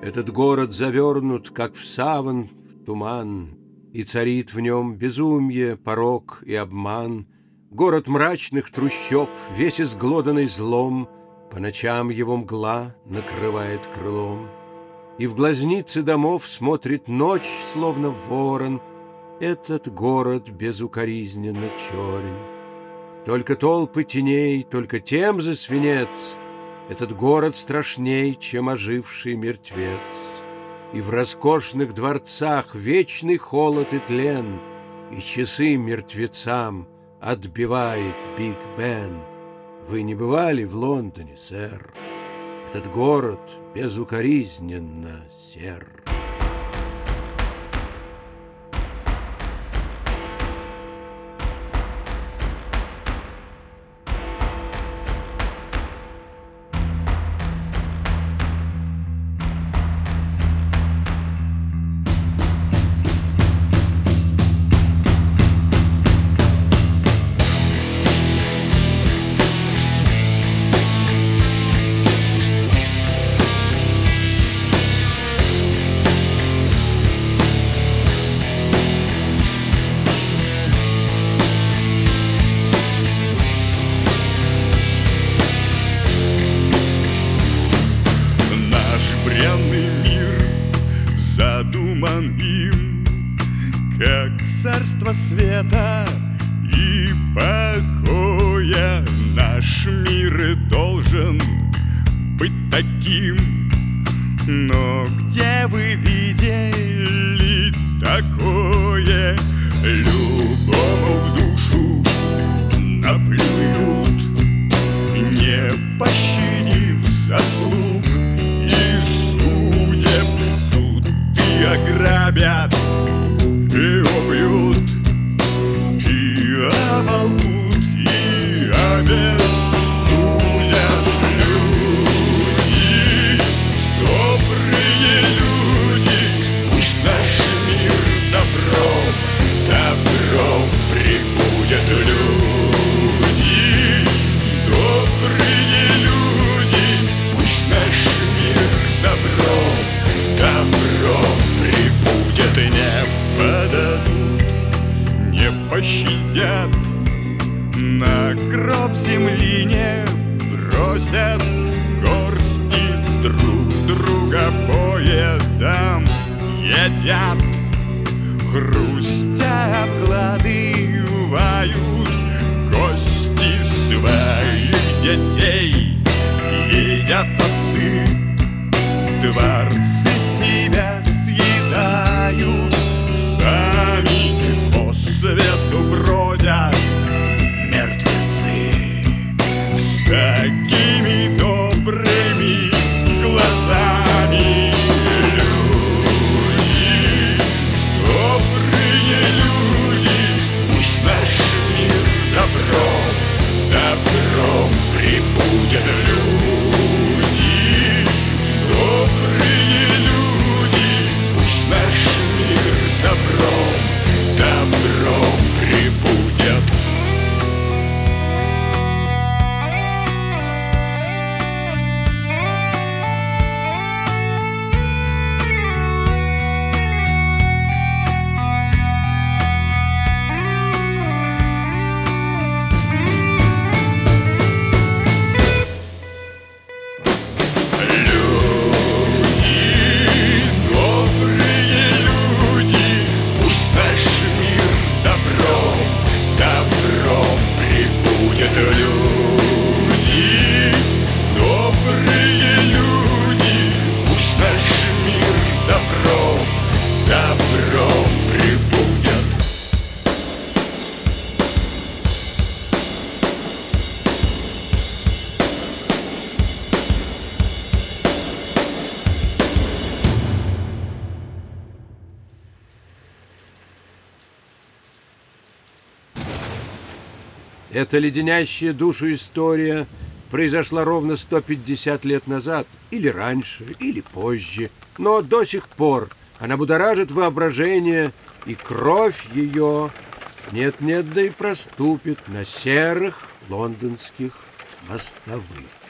Этот город завернут, как в саван, в туман, и царит в нем безумье, порок и обман. Город мрачных трущоб, весь изглоданный злом, по ночам его мгла накрывает крылом. И в глазницы домов смотрит ночь, словно ворон. Этот город безукоризненно черен. Только толпы теней, только тем за свинец. Этот город страшней, чем оживший мертвец. И в роскошных дворцах вечный холод и тлен, и часы мертвецам отбивает Биг Бен. Вы не бывали в Лондоне, сэр? Этот город безукоризненно сер. Задуман им, как царство света и покоя. Наш мир и должен быть таким. Но где вы видели такое? Любому в душу наплюют, не пощадив заслуг и судеб. Ограбят и убьют, и оболгут, и обессудят. Люди, добрые люди, пусть наш мир добром, добром прибудет. Люди, добрые люди, пусть наш мир добром, добром прибудет. И не подадут, не пощадят, на гроб земли не бросят, горсти друг друга по едам едят, хрустя обгладывают кости своих детей. Едят отцы, дворцы себя съедают, сами по свету бродят мертвецы с такими добрыми глазами. Люди, добрые люди, пусть наш мир добром, добром прибудет. Люди, добрые люди, пусть наш мир добром, добром прибудет. Эта леденящая душу история произошла ровно 150 лет назад, или раньше, или позже, но до сих пор она будоражит воображение, и кровь ее нет-нет, да и проступит на серых лондонских мостовых.